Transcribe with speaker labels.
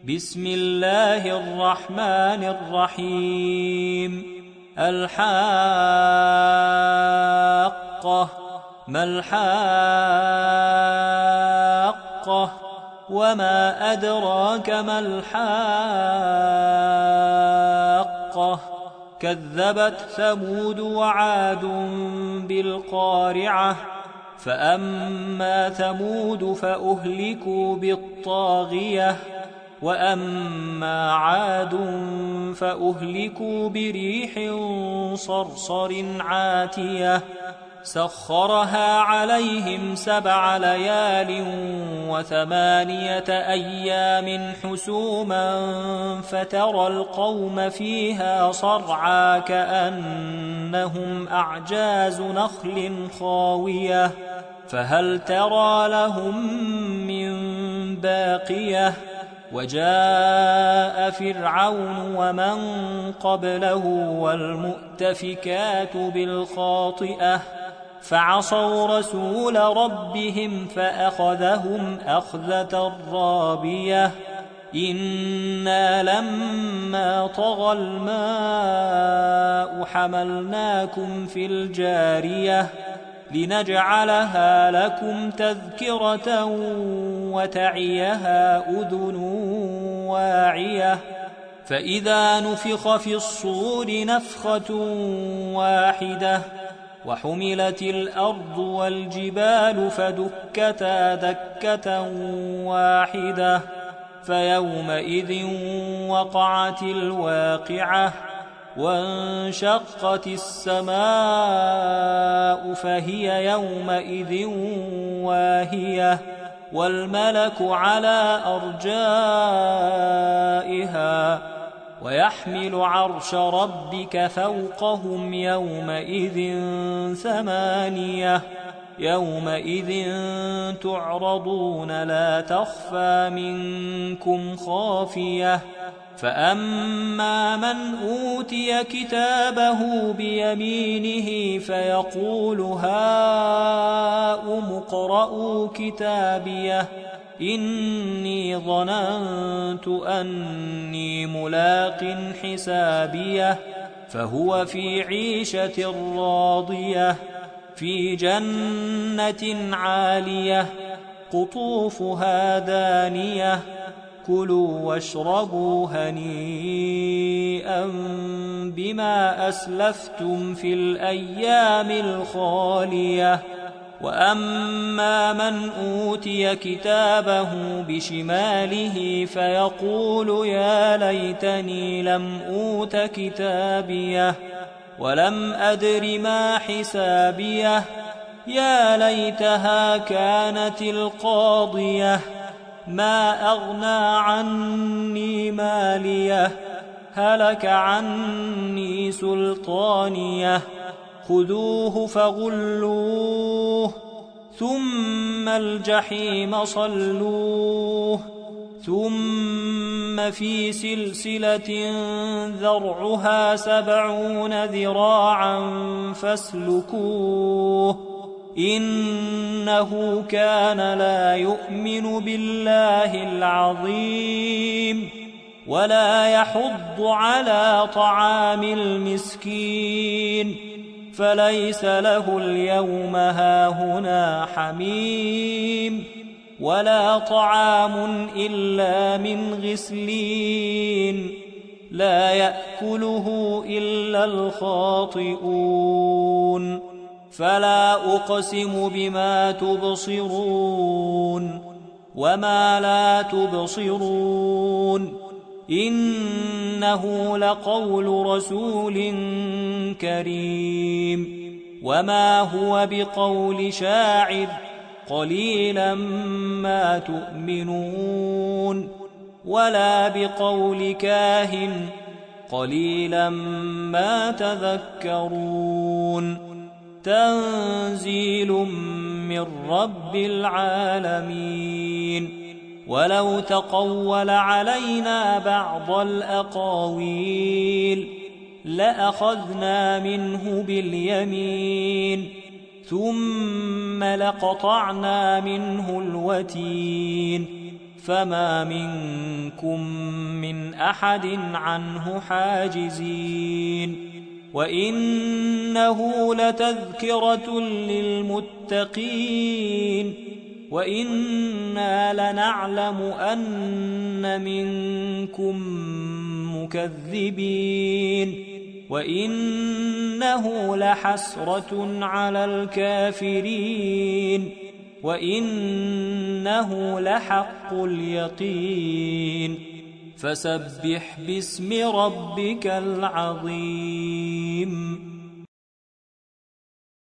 Speaker 1: بسم الله الرحمن الرحيم. الحاقة. ما الحاقة؟ وما أدراك ما الحاقة؟ كذبت ثمود وعاد بالقارعة. فأما ثمود فأهلكوا بالطاغية، وأما عاد فأهلكوا بريح صرصر عاتية سخرها عليهم 7 ليال و8 أيام حسوما، فترى القوم فيها صرعى كأنهم أعجاز نخل خاوية، فهل ترى لهم من باقية؟ وجاء فرعون ومن قبله والمؤتفكات بالخاطئة، فعصوا رسول ربهم فأخذهم أخذة رابية. إنا لما طغى الماء حملناكم في الجارية لنجعلها لكم تذكرة وتعيها أذن واعية. فإذا نفخ في الصور نفخة واحدة وحملت الأرض والجبال فدكتا دكة واحدة، فيومئذ وقعت الواقعة، وانشقت السماء فهي يومئذ واهية، والملك على أرجائها، ويحمل عرش ربك فوقهم يومئذ 8. يومئذ تعرضون لا تخفى منكم خافية. فأما من أوتي كتابه بيمينه فيقول هاؤم اقرءوا كتابيه إني ظننت أني ملاق حسابيه، فهو في عيشة راضية في جنة عالية قطوفها دانية. كلوا واشربوا هنيئا بما أسلفتم في الأيام الخالية. وأما من أوتي كتابه بشماله فيقول يا ليتني لم أوت كتابيه ولم أدر ما حسابيه، يا ليتها كانت القاضية، ما أغنى عني ماليه، هلك عني سلطانيه. خذوه فغلوه ثم الجحيم صلوه، ثم في سلسلة ذرعها 70 ذراعا فاسلكوه، إنه كان لا يؤمن بالله العظيم ولا يحض على طعام المسكين، فليس له اليوم هاهنا حميم ولا طعام إلا من غسلين لا يأكله إلا الخاطئون. فلا أقسم بما تبصرون وما لا تبصرون، إنه لقول رسول كريم، وما هو بقول شاعر قليلا ما تؤمنون، ولا بقول كاهن قليلا ما تذكرون. تنزيل من رب العالمين. ولو تقول علينا بعض الأقاويل لأخذنا منه باليمين ثم لقطعنا منه الوتين، فما منكم من أحد عنه حاجزين وإنه لتذكرة للمتقين وإنا لنعلم أن منكم مكذبين وإنه لحسرة على الكافرين وإنه لحق اليقين فسبح باسم ربك العظيم